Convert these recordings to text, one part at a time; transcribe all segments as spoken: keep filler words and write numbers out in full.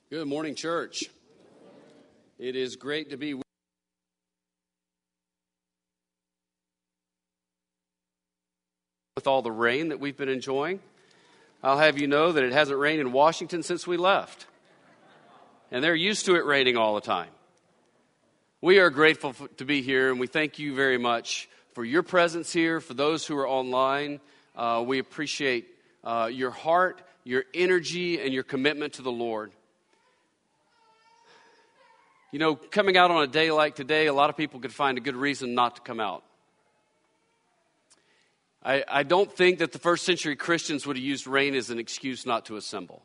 Good morning, church. It is great to be with with all the rain that we've been enjoying. I'll have you know that it hasn't rained in Washington since we left. And they're used to it raining all the time. We are grateful to be here, and we thank you very much for your presence here, for those who are online. Uh, we appreciate uh, your heart, your energy, and your commitment to the Lord. You know, coming out on a day like today, a lot of people could find a good reason not to come out. I, I don't think that the first century Christians would have used rain as an excuse not to assemble.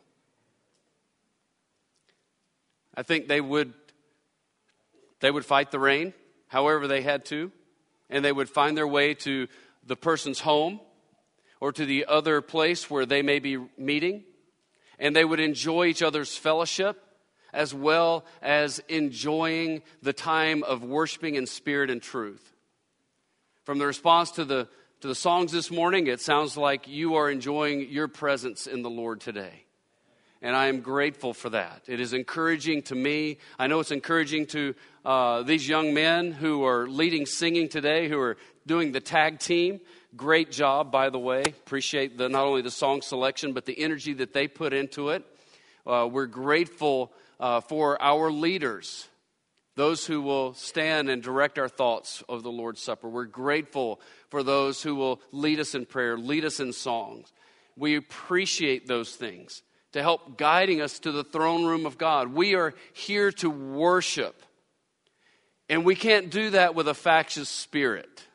I think they would, they would fight the rain however they had to, and they would find their way to the person's home or to the other place where they may be meeting, and they would enjoy each other's fellowship, as well as enjoying the time of worshiping in spirit and truth. From the response to the to the songs this morning, it sounds like you are enjoying your presence in the Lord today. And I am grateful for that. It is encouraging to me. I know it's encouraging to uh, these young men who are leading singing today, who are doing the tag team. Great job, by the way. Appreciate the not only the song selection, but the energy that they put into it. Uh, we're grateful Uh, for our leaders, those who will stand and direct our thoughts of the Lord's Supper. We're grateful for those who will lead us in prayer, lead us in songs. We appreciate those things to help guiding us to the throne room of God. We are here to worship, and we can't do that with a factious spirit.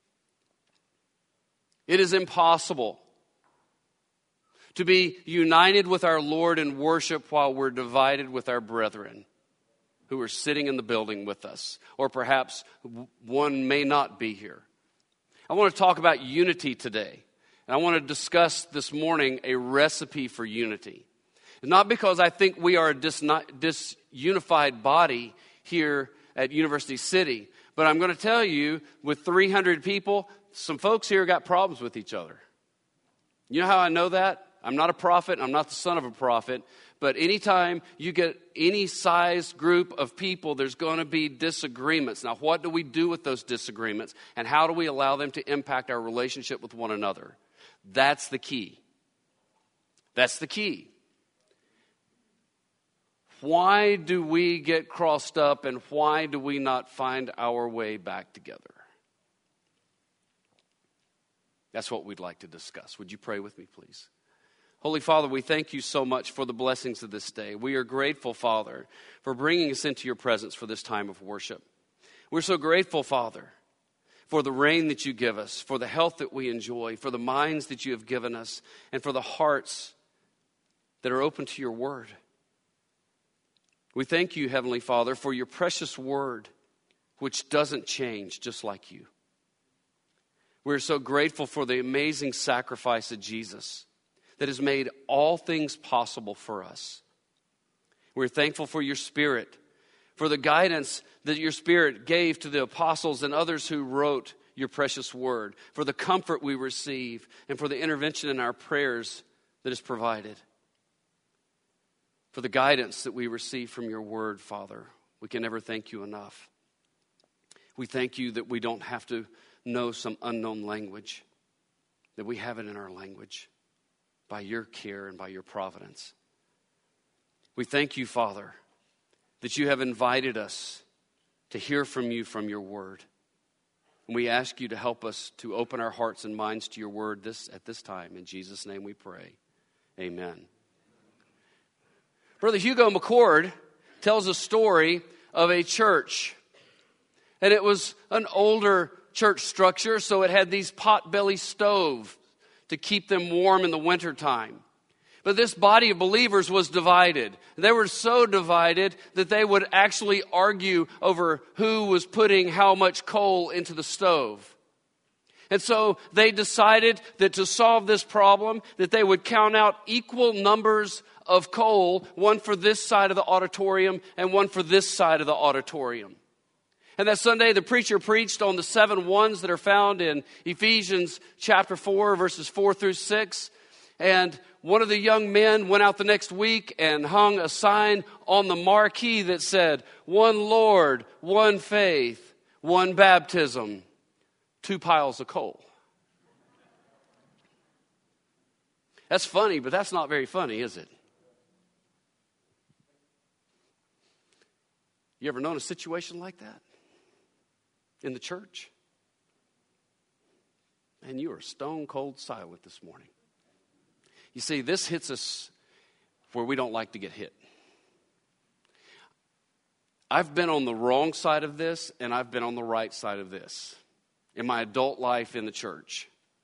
It is impossible to be united with our Lord in worship while we're divided with our brethren who are sitting in the building with us, or perhaps one may not be here. I want to talk about unity today, and I want to discuss this morning a recipe for unity. Not because I think we are a dis- disunified body here at University City, but I'm going to tell you, with three hundred people, some folks here got problems with each other. You know how I know that? I'm not a prophet, I'm not the son of a prophet, but anytime you get any size group of people, there's going to be disagreements. Now, what do we do with those disagreements, and how do we allow them to impact our relationship with one another? That's the key. That's the key. Why do we get crossed up, and why do we not find our way back together? That's what we'd like to discuss. Would you pray with me, please? Holy Father, we thank you so much for the blessings of this day. We are grateful, Father, for bringing us into your presence for this time of worship. We're so grateful, Father, for the rain that you give us, for the health that we enjoy, for the minds that you have given us, and for the hearts that are open to your word. We thank you, Heavenly Father, for your precious word, which doesn't change, just like you. We're so grateful for the amazing sacrifice of Jesus that has made all things possible for us. We're thankful for your Spirit, for the guidance that your Spirit gave to the apostles and others who wrote your precious word, for the comfort we receive, and for the intervention in our prayers that is provided. For the guidance that we receive from your word, Father, we can never thank you enough. We thank you that we don't have to know some unknown language, that we have it in our language, by your care and by your providence. We thank you, Father, that you have invited us to hear from you from your word. And we ask you to help us to open our hearts and minds to your word this at this time. In Jesus' name we pray. Amen. Brother Hugo McCord tells a story of a church. And it was an older church structure, so it had these pot-belly stoves to keep them warm in the wintertime. But this body of believers was divided. They were so divided that they would actually argue over who was putting how much coal into the stove. And so they decided that to solve this problem, that they would count out equal numbers of coal, one for this side of the auditorium and one for this side of the auditorium. And that Sunday, the preacher preached on the seven ones that are found in Ephesians chapter four, verses four through six. And one of the young men went out the next week and hung a sign on the marquee that said, one Lord, one faith, one baptism, two piles of coal. That's funny, but that's not very funny, is it? You ever known a situation like that in the church? And you are stone cold silent this morning. You see, this hits us where we don't like to get hit. I've been on the wrong side of this, and I've been on the right side of this in my adult life in the church.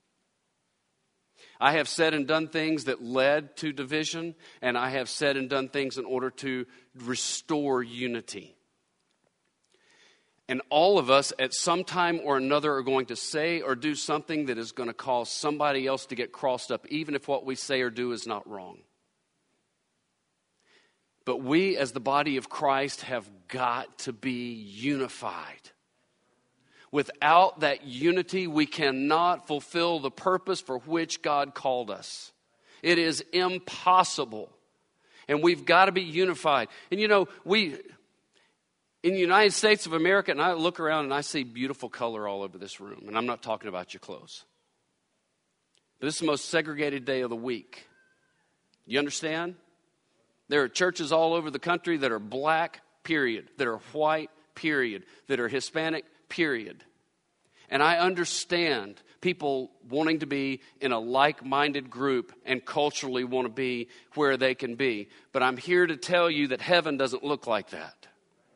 I have said and done things that led to division, and I have said and done things in order to restore unity. And all of us at some time or another are going to say or do something that is going to cause somebody else to get crossed up, even if what we say or do is not wrong. But we as the body of Christ have got to be unified. Without that unity, we cannot fulfill the purpose for which God called us. It is impossible. And we've got to be unified. And you know, we... in the United States of America, and I look around and I see beautiful color all over this room. And I'm not talking about your clothes. But this is the most segregated day of the week. You understand? There are churches all over the country that are black, period. That are white, period. That are Hispanic, period. And I understand people wanting to be in a like-minded group and culturally want to be where they can be. But I'm here to tell you that heaven doesn't look like that.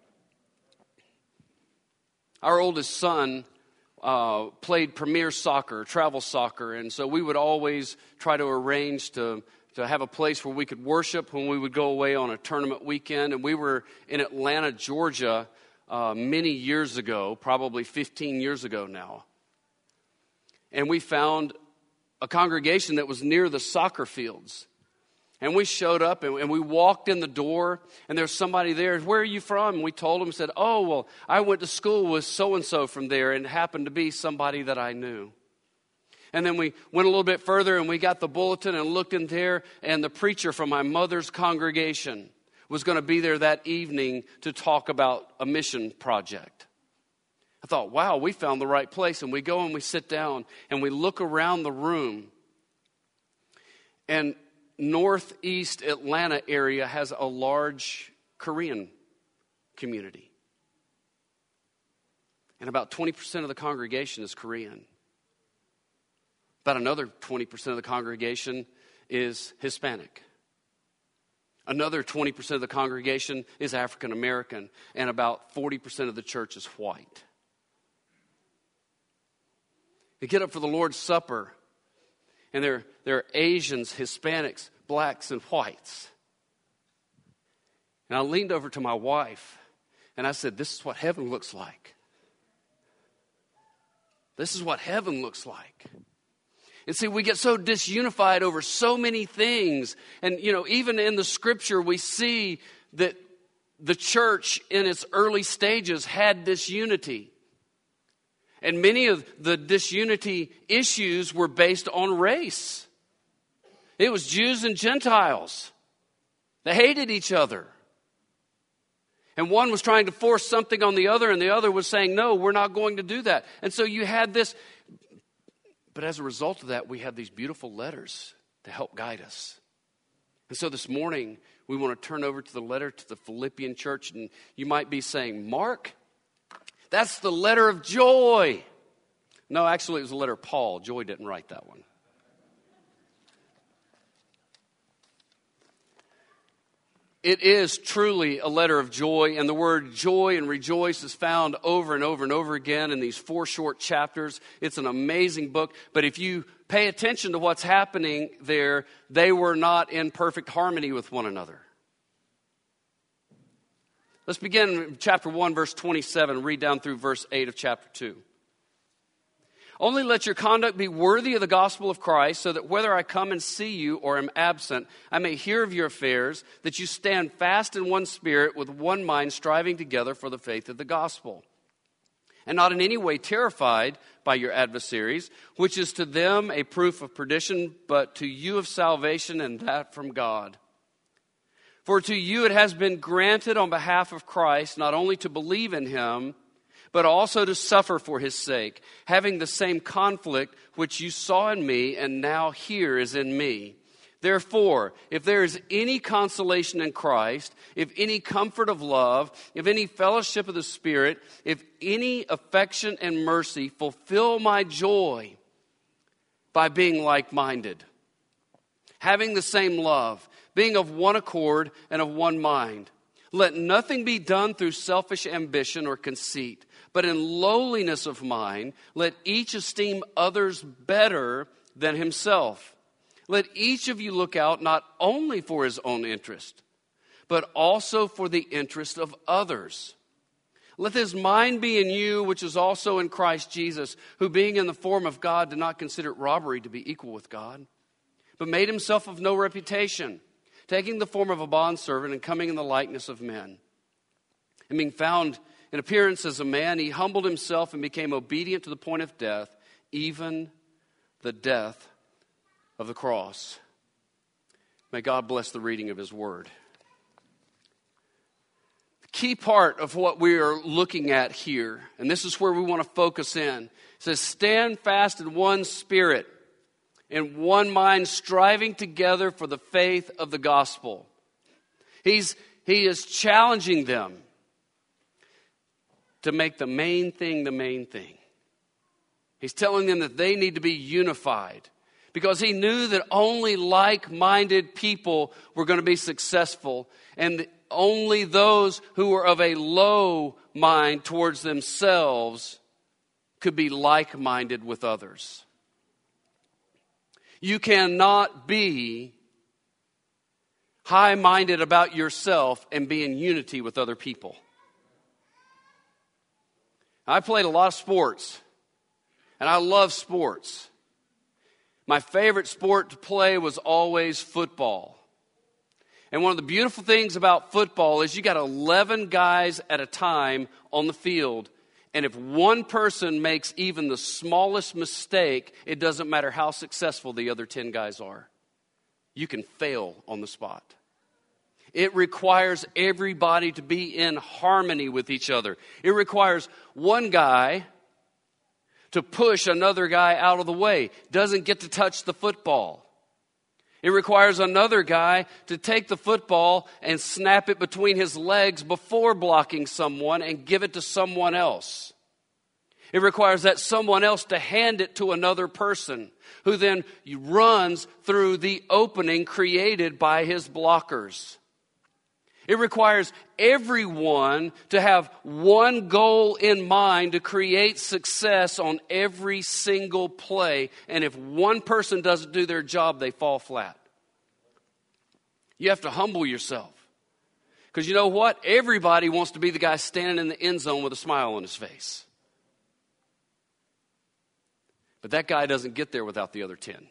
Our oldest son uh, played premier soccer, travel soccer, and so we would always try to arrange to, to have a place where we could worship when we would go away on a tournament weekend. And we were in Atlanta, Georgia, uh, many years ago, probably fifteen years ago now. And we found a congregation that was near the soccer fields. And we showed up and, and we walked in the door and there's somebody there. Where are you from? And we told them, said, oh, well, I went to school with so-and-so from there, and it happened to be somebody that I knew. And then we went a little bit further and we got the bulletin and looked in there, and the preacher from my mother's congregation was going to be there that evening to talk about a mission project. I thought, wow, we found the right place. And we go and we sit down and we look around the room, and Northeast Atlanta area has a large Korean community. And about twenty percent of the congregation is Korean. About another twenty percent of the congregation is Hispanic. Another twenty percent of the congregation is African American. And about forty percent of the church is white. They get up for the Lord's Supper, and there, there are Asians, Hispanics, blacks, and whites. And I leaned over to my wife, and I said, this is what heaven looks like. This is what heaven looks like. And see, we get so disunified over so many things. And, you know, even in the scripture, we see that the church in its early stages had disunity. And many of the disunity issues were based on race. It was Jews and Gentiles. They hated each other. And one was trying to force something on the other, and the other was saying, no, we're not going to do that. And so you had this. But as a result of that, we had these beautiful letters to help guide us. And so this morning, we want to turn over to the letter to the Philippian church. And you might be saying, Mark, that's the letter of joy. No, actually, it was the letter of Paul. Joy didn't write that one. It is truly a letter of joy, and the word joy and rejoice is found over and over and over again in these four short chapters. It's an amazing book, but if you pay attention to what's happening there, they were not in perfect harmony with one another. Let's begin in chapter one, verse twenty-seven, read down through verse eight of chapter two. Only let your conduct be worthy of the gospel of Christ, so that whether I come and see you or am absent, I may hear of your affairs, that you stand fast in one spirit with one mind, striving together for the faith of the gospel, and not in any way terrified by your adversaries, which is to them a proof of perdition, but to you of salvation, and that from God. For to you it has been granted on behalf of Christ not only to believe in him, but also to suffer for his sake, having the same conflict which you saw in me and now here is in me. Therefore, if there is any consolation in Christ, if any comfort of love, if any fellowship of the Spirit, if any affection and mercy, fulfill my joy by being like-minded, having the same love, being of one accord and of one mind. Let nothing be done through selfish ambition or conceit, but in lowliness of mind, let each esteem others better than himself. Let each of you look out not only for his own interest, but also for the interest of others. Let this mind be in you, which is also in Christ Jesus, who being in the form of God did not consider it robbery to be equal with God, but made himself of no reputation, taking the form of a bondservant and coming in the likeness of men. And being found in appearance as a man, he humbled himself and became obedient to the point of death, even the death of the cross. May God bless the reading of his word. The key part of what we are looking at here, and this is where we want to focus in, it says, stand fast in one spirit, in one mind, striving together for the faith of the gospel. He's, he is challenging them to make the main thing the main thing. He's telling them that they need to be unified, because he knew that only like-minded people were going to be successful, and only those who were of a low mind towards themselves could be like-minded with others. You cannot be high-minded about yourself and be in unity with other people. I played a lot of sports, and I love sports. My favorite sport to play was always football. And one of the beautiful things about football is you got eleven guys at a time on the field. And if one person makes even the smallest mistake, it doesn't matter how successful the other ten guys are. You can fail on the spot. It requires everybody to be in harmony with each other. It requires one guy to push another guy out of the way. Doesn't get to touch the football. It requires another guy to take the football and snap it between his legs before blocking someone and give it to someone else. It requires that someone else to hand it to another person who then runs through the opening created by his blockers. It requires everyone to have one goal in mind to create success on every single play. And if one person doesn't do their job, they fall flat. You have to humble yourself. Because you know what? Everybody wants to be the guy standing in the end zone with a smile on his face. But that guy doesn't get there without the other ten.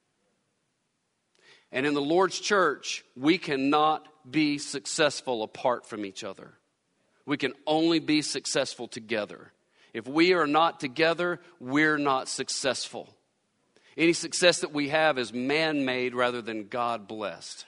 And in the Lord's church, we cannot be successful apart from each other. We can only be successful together. If we are not together, we're not successful. Any success that we have is man-made rather than God-blessed.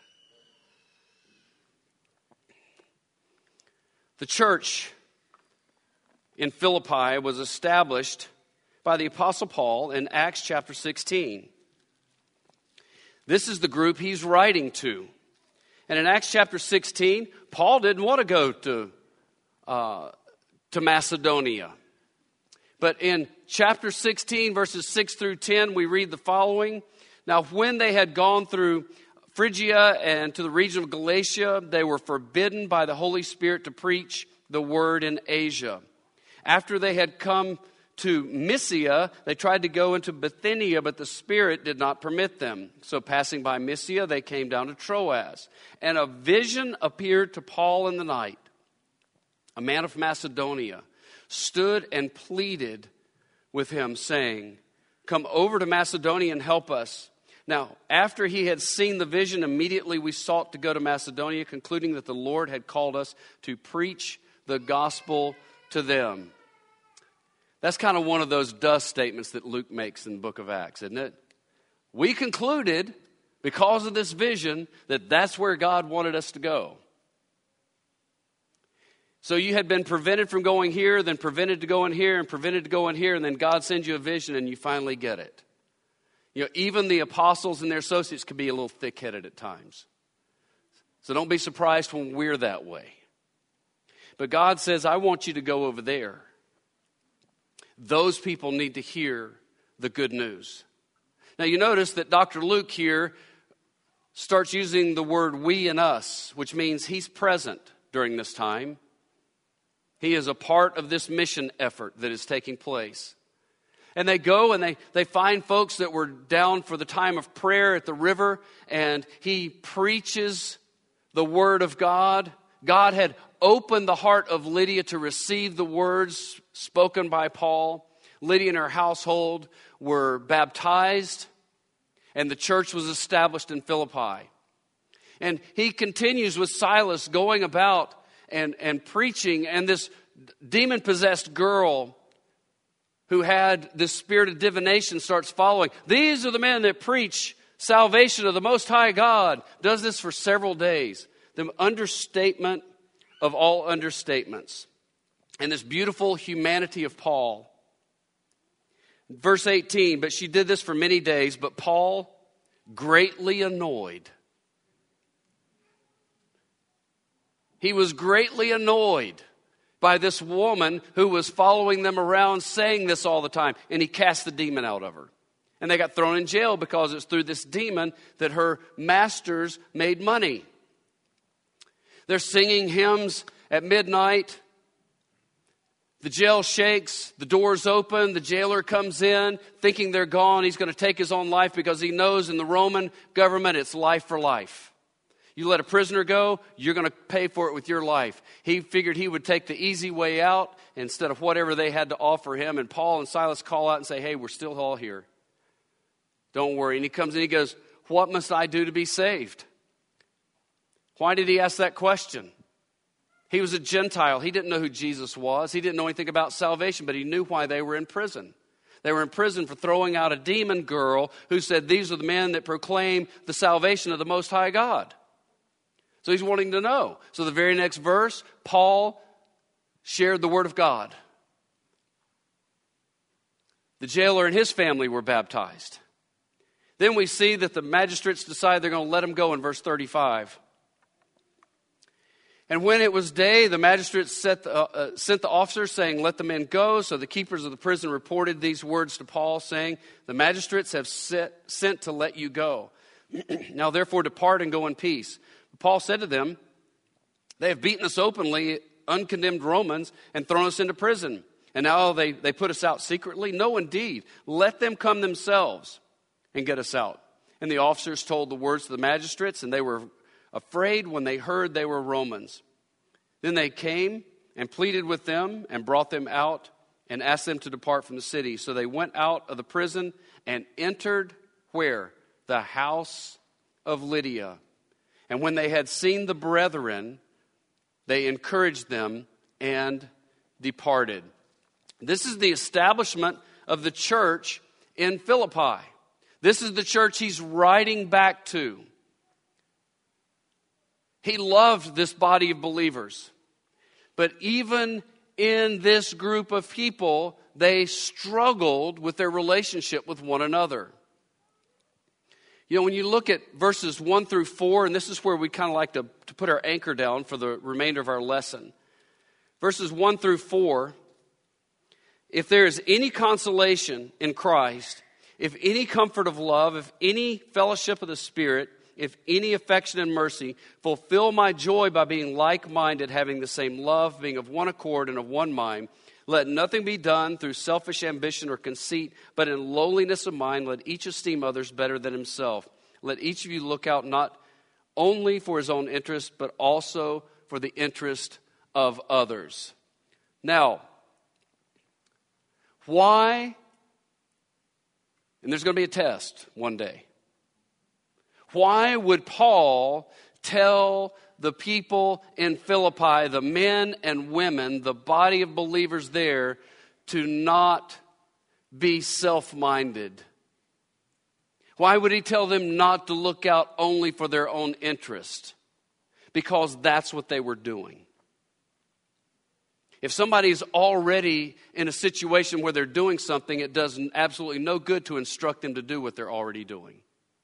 The church in Philippi was established by the Apostle Paul in Acts chapter sixteen. This is the group he's writing to. And in Acts chapter sixteen, Paul didn't want to go to, uh, to Macedonia. But in chapter sixteen, verses six through ten, we read the following. Now, when they had gone through Phrygia and to the region of Galatia, they were forbidden by the Holy Spirit to preach the word in Asia. After they had come to Mysia, they tried to go into Bithynia, but the Spirit did not permit them. So passing by Mysia, they came down to Troas. And a vision appeared to Paul in the night. A man of Macedonia stood and pleaded with him, saying, "Come over to Macedonia and help us." Now, after he had seen the vision, immediately we sought to go to Macedonia, concluding that the Lord had called us to preach the gospel to them. That's kind of one of those dust statements that Luke makes in the book of Acts, isn't it? We concluded, because of this vision, that that's where God wanted us to go. So you had been prevented from going here, then prevented to go in here, and prevented to go in here, and then God sends you a vision and you finally get it. You know, even the apostles and their associates can be a little thick-headed at times. So don't be surprised when we're that way. But God says, I want you to go over there. Those people need to hear the good news. Now you notice that Doctor Luke here starts using the word we and us, which means he's present during this time. He is a part of this mission effort that is taking place. And they go and they, they find folks that were down for the time of prayer at the river, and he preaches the word of God. God had opened the heart of Lydia to receive the words spoken by Paul. Lydia and her household were baptized, and the church was established in Philippi. And he continues with Silas going about and, and preaching, and this demon-possessed girl who had this spirit of divination starts following. These are the men that preach salvation of the Most High God. Does this for several days. The understatement of all understatements. And this beautiful humanity of Paul. Verse eighteen, but she did this for many days, but Paul, greatly annoyed. He was greatly annoyed by this woman who was following them around saying this all the time. And he cast the demon out of her. And they got thrown in jail because it's through this demon that her masters made money. They're singing hymns at midnight. The jail shakes, the doors open, the jailer comes in thinking they're gone. He's going to take his own life because he knows in the Roman government it's life for life. You let a prisoner go, you're going to pay for it with your life. He figured he would take the easy way out instead of whatever they had to offer him. And Paul and Silas call out and say, hey, we're still all here. Don't worry. And he comes in, he goes, what must I do to be saved? Why did he ask that question? He was a Gentile. He didn't know who Jesus was. He didn't know anything about salvation, but he knew why they were in prison. They were in prison for throwing out a demon girl who said, these are the men that proclaim the salvation of the Most High God. So he's wanting to know. So the very next verse, Paul shared the word of God. The jailer and his family were baptized. Then we see that the magistrates decide they're going to let him go in verse thirty-five. And when it was day, the magistrates set the, uh, sent the officers saying, let the men go. So the keepers of the prison reported these words to Paul saying, the magistrates have set, sent to let you go. Now therefore depart and go in peace. Paul said to them, they have beaten us openly, uncondemned Romans, and thrown us into prison. And now they, they put us out secretly? No, indeed. Let them come themselves and get us out. And the officers told the words to the magistrates, and they were afraid when they heard they were Romans. Then they came and pleaded with them and brought them out and asked them to depart from the city. So they went out of the prison and entered where? The house of Lydia. And when they had seen the brethren, they encouraged them and departed. This is the establishment of the church in Philippi. This is the church he's writing back to. He loved this body of believers. But even in this group of people, they struggled with their relationship with one another. You know, when you look at verses one through four, and this is where we kind of like to, to put our anchor down for the remainder of our lesson. Verses one through four, if there is any consolation in Christ, if any comfort of love, if any fellowship of the Spirit, if any affection and mercy, fulfill my joy by being like-minded, having the same love, being of one accord and of one mind. Let nothing be done through selfish ambition or conceit, but in lowliness of mind, let each esteem others better than himself. Let each of you look out not only for his own interest, but also for the interest of others. Now, why, and there's going to be a test one day, why would Paul tell the people in Philippi, the men and women, the body of believers there, to not be self-minded? Why would he tell them not to look out only for their own interest? Because that's what they were doing. If somebody's already in a situation where they're doing something, it does absolutely no good to instruct them to do what they're already doing.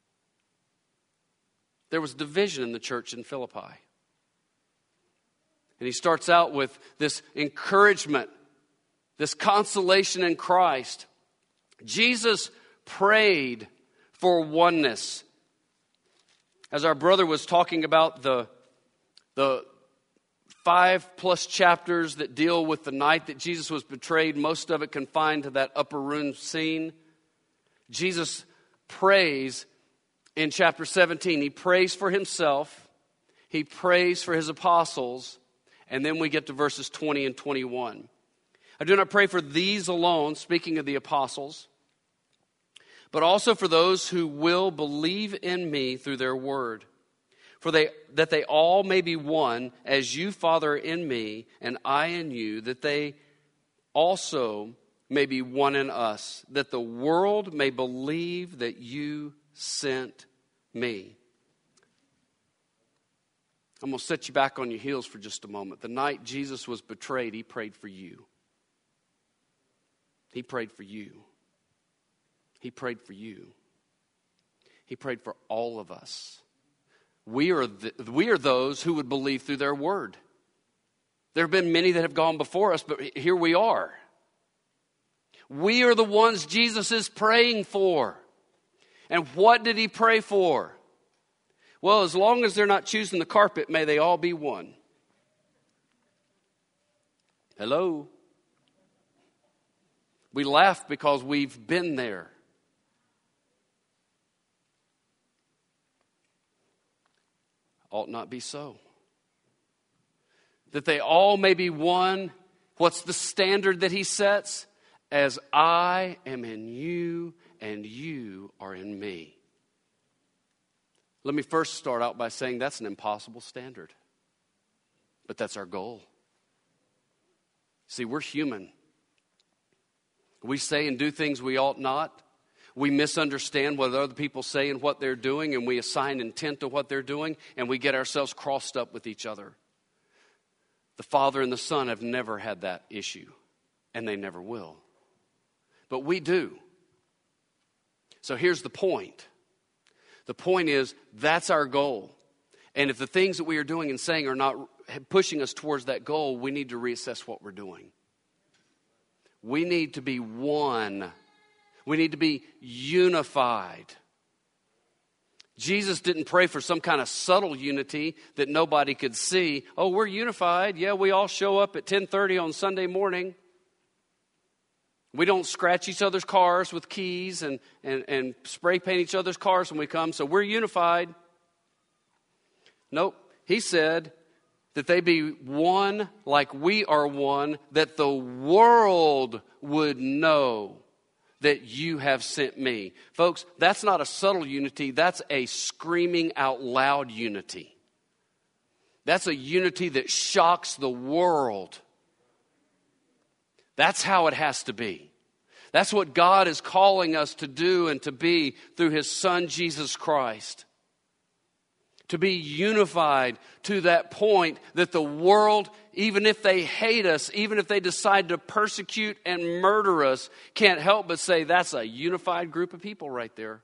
There was division in the church in Philippi. And he starts out with this encouragement, this consolation in Christ. Jesus prayed for oneness. As our brother was talking about the, the five plus chapters that deal with the night that Jesus was betrayed, most of it confined to that upper room scene. Jesus prays in chapter seventeen. He prays for himself. He prays for his apostles. And then we get to verses twenty and twenty-one. I do not pray for these alone, speaking of the apostles, but also for those who will believe in me through their word. For they that they all may be one, as you, Father, in me, and I in you, that they also may be one in us, that the world may believe that you sent me. I'm going to set you back on your heels for just a moment. The night Jesus was betrayed, he prayed for you. He prayed for you. He prayed for you. He prayed for all of us. We are, the, we are those who would believe through their word. There have been many that have gone before us, but here we are. We are the ones Jesus is praying for. And what did he pray for? Well, as long as they're not choosing the carpet, may they all be one. Hello? We laugh because we've been there. Ought not be so. That they all may be one. What's the standard that he sets? As I am in you and you are in me. Let me first start out by saying that's an impossible standard. But that's our goal. See, we're human. We say and do things we ought not. We misunderstand what other people say and what they're doing, and we assign intent to what they're doing, and we get ourselves crossed up with each other. The Father and the Son have never had that issue, and they never will. But we do. So here's the point. The point is, that's our goal. And if the things that we are doing and saying are not pushing us towards that goal, we need to reassess what we're doing. We need to be one. We need to be unified. Jesus didn't pray for some kind of subtle unity that nobody could see. Oh, we're unified. Yeah, we all show up at ten thirty on Sunday morning. We don't scratch each other's cars with keys and, and, and spray paint each other's cars when we come, so we're unified. Nope. He said that they be one like we are one, that the world would know that you have sent me. Folks, that's not a subtle unity. That's a screaming out loud unity. That's a unity that shocks the world. That's how it has to be. That's what God is calling us to do and to be through his Son, Jesus Christ. To be unified to that point that the world, even if they hate us, even if they decide to persecute and murder us, can't help but say, that's a unified group of people right there.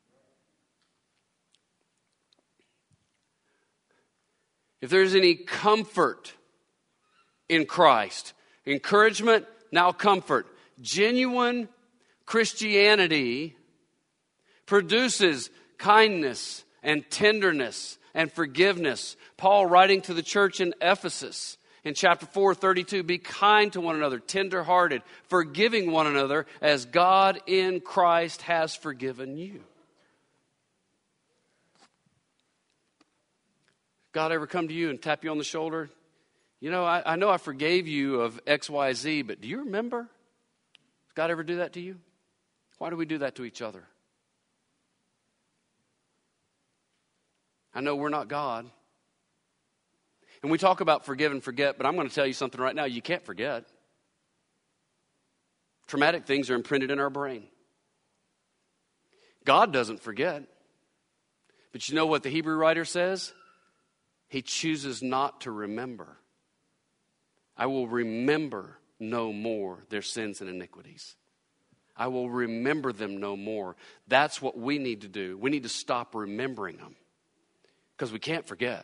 If there's any comfort in Christ, encouragement, now comfort. Genuine Christianity produces kindness and tenderness and forgiveness. Paul, writing to the church in Ephesus in chapter four, thirty-two, be kind to one another, tenderhearted, forgiving one another as God in Christ has forgiven you. God ever come to you and tap you on the shoulder? You know, I, I know I forgave you of X, Y, Z, but do you remember? Does God ever do that to you? Why do we do that to each other? I know we're not God. And we talk about forgive and forget, but I'm going to tell you something right now. You can't forget. Traumatic things are imprinted in our brain. God doesn't forget. But you know what the Hebrew writer says? He chooses not to remember. I will remember no more their sins and iniquities. I will remember them no more. That's what we need to do. We need to stop remembering them because we can't forget.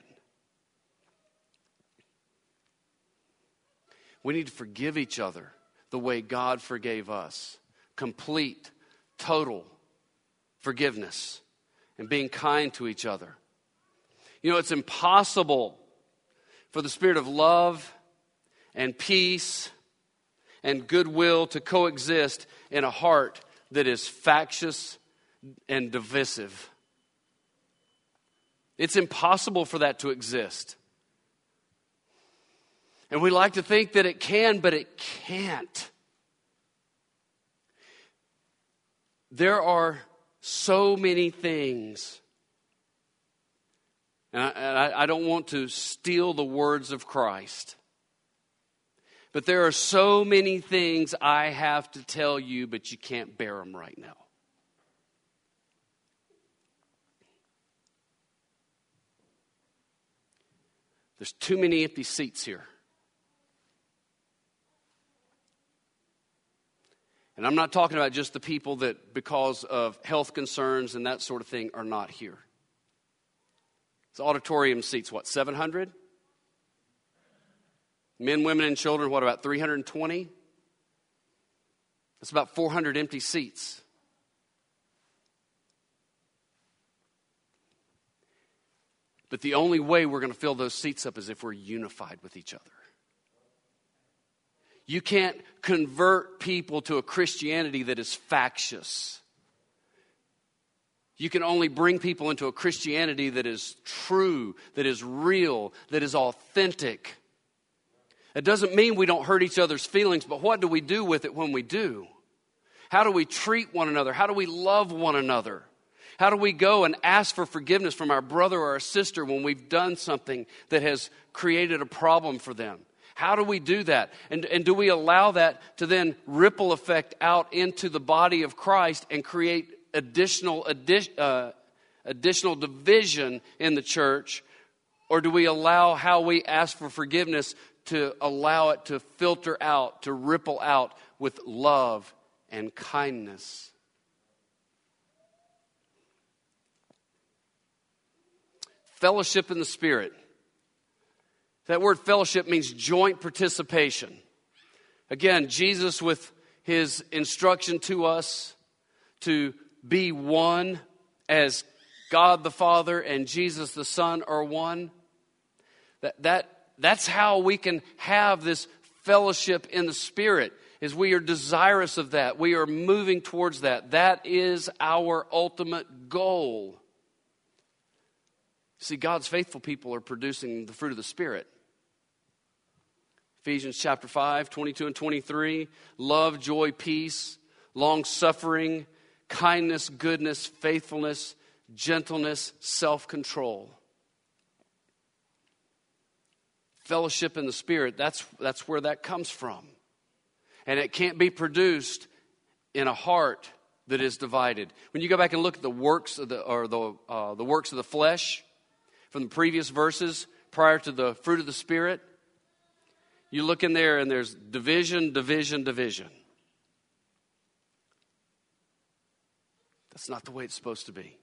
We need to forgive each other the way God forgave us. Complete, total forgiveness and being kind to each other. You know, it's impossible for the spirit of love and peace and goodwill to coexist in a heart that is factious and divisive. It's impossible for that to exist. And we like to think that it can, but it can't. There are so many things, and I, and I, I don't want to steal the words of Christ, but there are so many things I have to tell you, but you can't bear them right now. There's too many empty seats here. And I'm not talking about just the people that, because of health concerns and that sort of thing, are not here. It's auditorium seats, what, seven hundred? Men, women, and children, what, about three hundred twenty? That's about four hundred empty seats. But the only way we're going to fill those seats up is if we're unified with each other. You can't convert people to a Christianity that is factious. You can only bring people into a Christianity that is true, that is real, that is authentic. It doesn't mean we don't hurt each other's feelings, but what do we do with it when we do? How do we treat one another? How do we love one another? How do we go and ask for forgiveness from our brother or our sister when we've done something that has created a problem for them? How do we do that? And, and do we allow that to then ripple effect out into the body of Christ and create additional, addi- uh, additional division in the church? Or do we allow how we ask for forgiveness to allow it to filter out, to ripple out with love and kindness? Fellowship in the Spirit. That word fellowship means joint participation. Again, Jesus with his instruction to us to be one as God the Father and Jesus the Son are one. That, that, that's how we can have this fellowship in the Spirit, is we are desirous of that. We are moving towards that. That is our ultimate goal. See, God's faithful people are producing the fruit of the Spirit. Ephesians chapter five, twenty-two and twenty-three. Love, joy, peace, long-suffering, kindness, goodness, faithfulness, gentleness, self-control. Fellowship in the Spirit, that's, that's where that comes from. And it can't be produced in a heart that is divided. When you go back and look at the works of the, or the, uh, the works of the flesh from the previous verses prior to the fruit of the Spirit, you look in there and there's division, division, division. That's not the way it's supposed to be.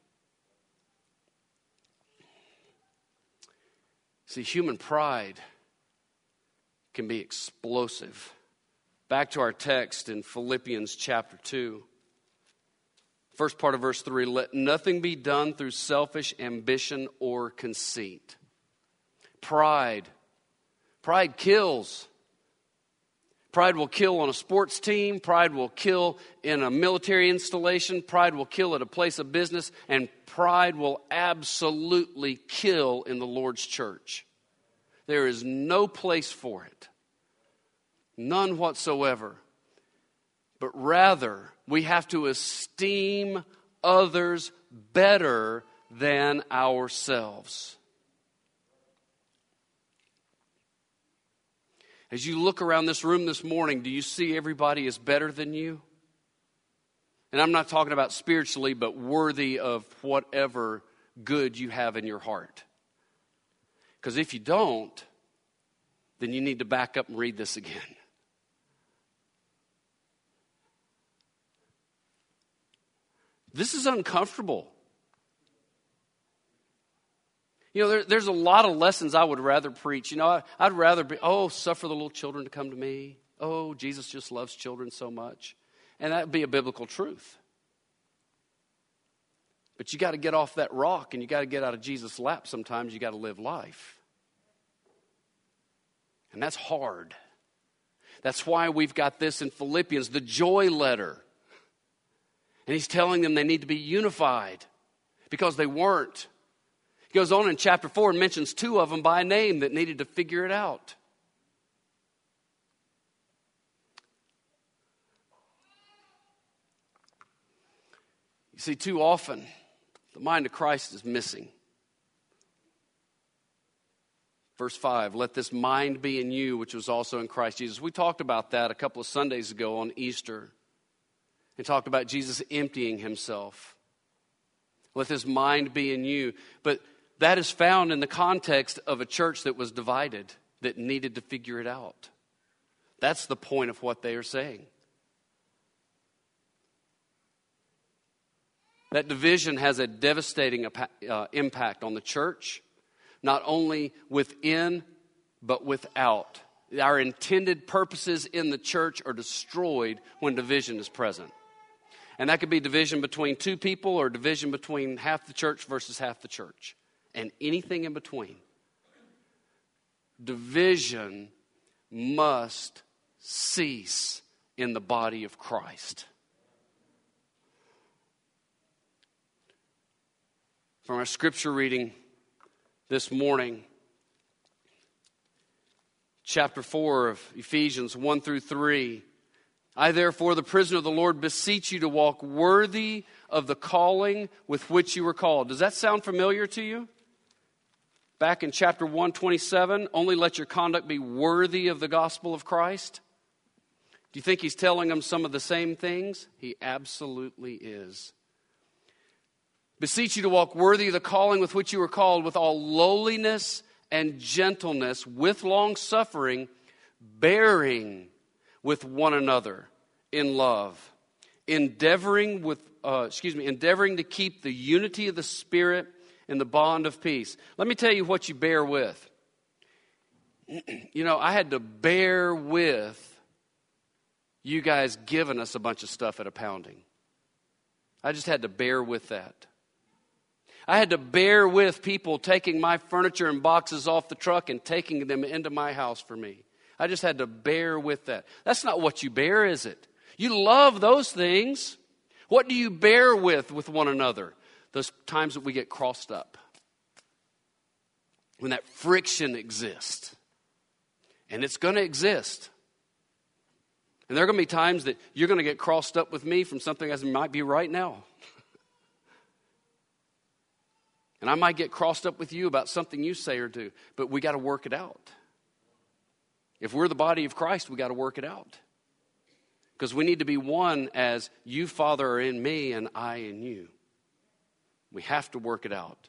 See, human pride can be explosive. Back to our text in Philippians chapter two. First part of verse three, let nothing be done through selfish ambition or conceit. Pride. Pride kills. Pride will kill on a sports team. Pride will kill in a military installation. Pride will kill at a place of business. And pride will absolutely kill in the Lord's church. There is no place for it. None whatsoever. But rather, we have to esteem others better than ourselves. As you look around this room this morning, do you see everybody as better than you? And I'm not talking about spiritually, but worthy of whatever good you have in your heart. Because if you don't, then you need to back up and read this again. This is uncomfortable. You know, there, there's a lot of lessons I would rather preach. You know, I, I'd rather be, oh, suffer the little children to come to me. Oh, Jesus just loves children so much. And that would be a biblical truth. But you got to get off that rock and you got to get out of Jesus' lap sometimes. You got to live life. And that's hard. That's why we've got this in Philippians, the joy letter. And he's telling them they need to be unified because they weren't. He goes on in chapter four and mentions two of them by name that needed to figure it out. You see, too often, the mind of Christ is missing. Verse five, let this mind be in you, which was also in Christ Jesus. We talked about that a couple of Sundays ago on Easter. And talked about Jesus emptying himself. Let this mind be in you. But that is found in the context of a church that was divided, that needed to figure it out. That's the point of what they are saying. That division has a devastating uh, impact on the church, not only within, but without. Our intended purposes in the church are destroyed when division is present. And that could be division between two people or division between half the church versus half the church. And anything in between. Division must cease in the body of Christ. From our scripture reading this morning, chapter four of Ephesians one through three. I therefore, the prisoner of the Lord, beseech you to walk worthy of the calling with which you were called. Does that sound familiar to you? Back in chapter one twenty-seven, only let your conduct be worthy of the gospel of Christ. Do you think he's telling them some of the same things? He absolutely is. Beseech you to walk worthy of the calling with which you were called, with all lowliness and gentleness, with long suffering, bearing with one another in love, endeavoring with uh, excuse me, endeavoring to keep the unity of the Spirit in the bond of peace. Let me tell you what you bear with. You know, I had to bear with you guys giving us a bunch of stuff at a pounding. I just had to bear with that. I had to bear with people taking my furniture and boxes off the truck and taking them into my house for me. I just had to bear with that. That's not what you bear, is it? You love those things. What do you bear with with one another? Those times that we get crossed up. When that friction exists. And it's going to exist. And there are going to be times that you're going to get crossed up with me from something as it might be right now. And I might get crossed up with you about something you say or do. But we got to work it out. If we're the body of Christ, we got to work it out. Because we need to be one as you, Father, are in me and I in you. We have to work it out.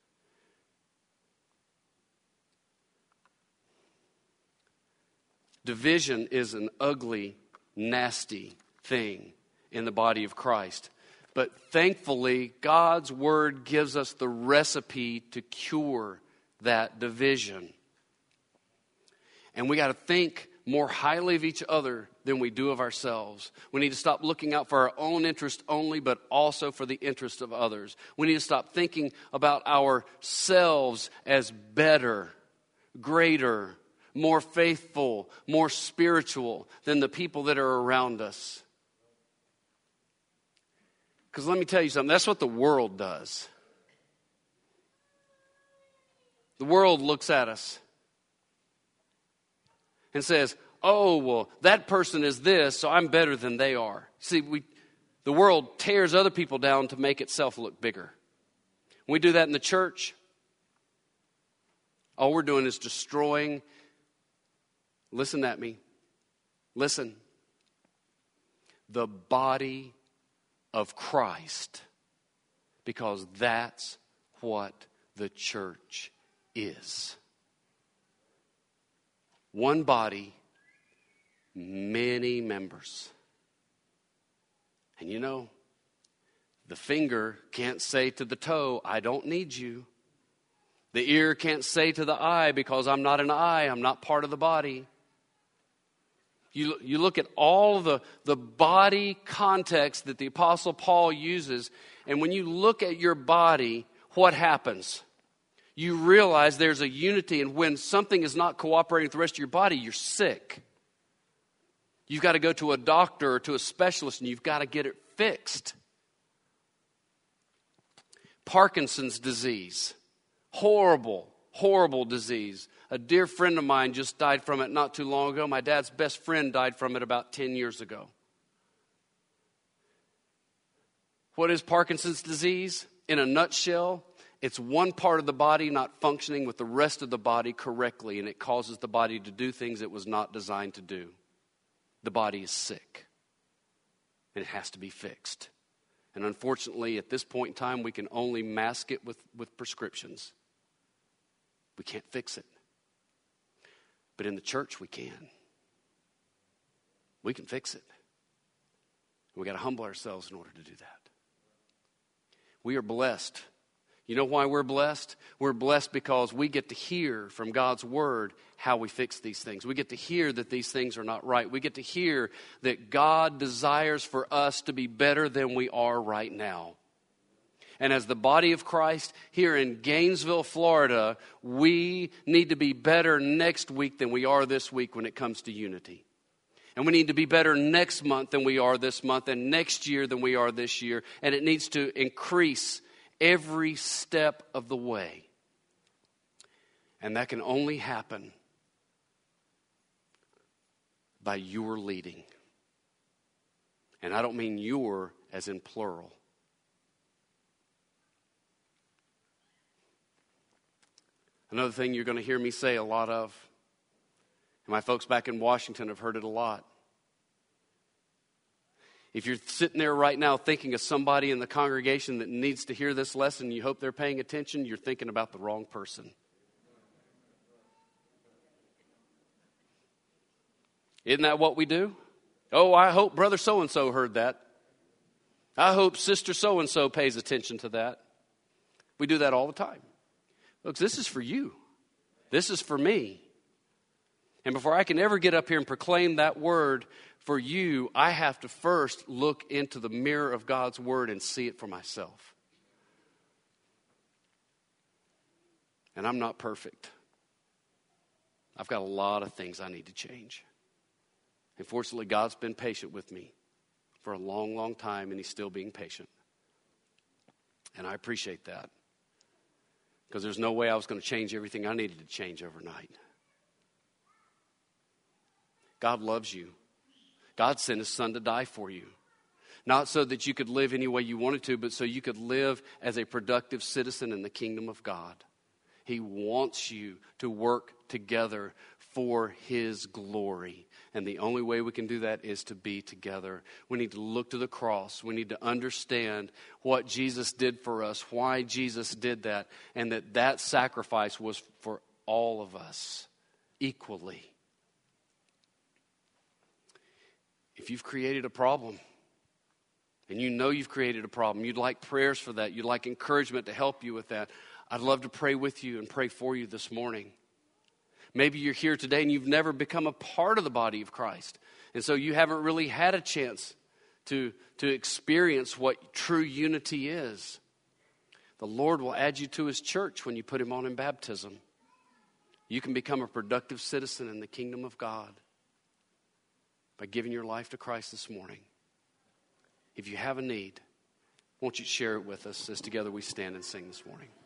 Division is an ugly, nasty thing in the body of Christ. But thankfully, God's word gives us the recipe to cure that division. And we got to think more highly of each other than we do of ourselves. We need to stop looking out for our own interest only, but also for the interest of others. We need to stop thinking about ourselves as better, greater, more faithful, more spiritual than the people that are around us. Because let me tell you something, that's what the world does. The world looks at us and says, oh, well, that person is this, so I'm better than they are. See, we, the world tears other people down to make itself look bigger. When we do that in the church, all we're doing is destroying Listen at me. Listen. The body of Christ, because that's what the church is. One body, many members. And you know, the finger can't say to the toe, I don't need you. The ear can't say to the eye, because I'm not an eye, I'm not part of the body. You, you look at all the, the body context that the Apostle Paul uses, and when you look at your body, what happens? You realize there's a unity, and when something is not cooperating with the rest of your body, you're sick. You've got to go to a doctor or to a specialist, and you've got to get it fixed. Parkinson's disease. Horrible, horrible disease. A dear friend of mine just died from it not too long ago. My dad's best friend died from it about ten years ago. What is Parkinson's disease? In a nutshell, it's one part of the body not functioning with the rest of the body correctly, and it causes the body to do things it was not designed to do. The body is sick, and it has to be fixed. And unfortunately, at this point in time, we can only mask it with, with prescriptions. We can't fix it. But in the church, we can. We can fix it. We got to humble ourselves in order to do that. We are blessed. You know why we're blessed? We're blessed because we get to hear from God's word how we fix these things. We get to hear that these things are not right. We get to hear that God desires for us to be better than we are right now. And as the body of Christ here in Gainesville, Florida, we need to be better next week than we are this week when it comes to unity. And we need to be better next month than we are this month, and next year than we are this year. And it needs to increase every step of the way. And that can only happen by your leading. And I don't mean your as in plural. Another thing you're going to hear me say a lot of, and my folks back in Washington have heard it a lot. If you're sitting there right now thinking of somebody in the congregation that needs to hear this lesson, you hope they're paying attention, you're thinking about the wrong person. Isn't that what we do? Oh, I hope brother so-and-so heard that. I hope sister so-and-so pays attention to that. We do that all the time. Look, this is for you. This is for me. And before I can ever get up here and proclaim that word for you, I have to first look into the mirror of God's word and see it for myself. And I'm not perfect. I've got a lot of things I need to change. And fortunately, God's been patient with me for a long, long time, and he's still being patient. And I appreciate that. Because there's no way I was going to change everything I needed to change overnight. God loves you. God sent his son to die for you. Not so that you could live any way you wanted to, but so you could live as a productive citizen in the kingdom of God. He wants you to work together for his glory. And the only way we can do that is to be together. We need to look to the cross. We need to understand what Jesus did for us, why Jesus did that, and that that sacrifice was for all of us equally. If you've created a problem, and you know you've created a problem, you'd like prayers for that, you'd like encouragement to help you with that, I'd love to pray with you and pray for you this morning. Maybe you're here today and you've never become a part of the body of Christ. And so you haven't really had a chance to, to experience what true unity is. The Lord will add you to his church when you put him on in baptism. You can become a productive citizen in the kingdom of God by giving your life to Christ this morning. If you have a need, won't you share it with us as together we stand and sing this morning?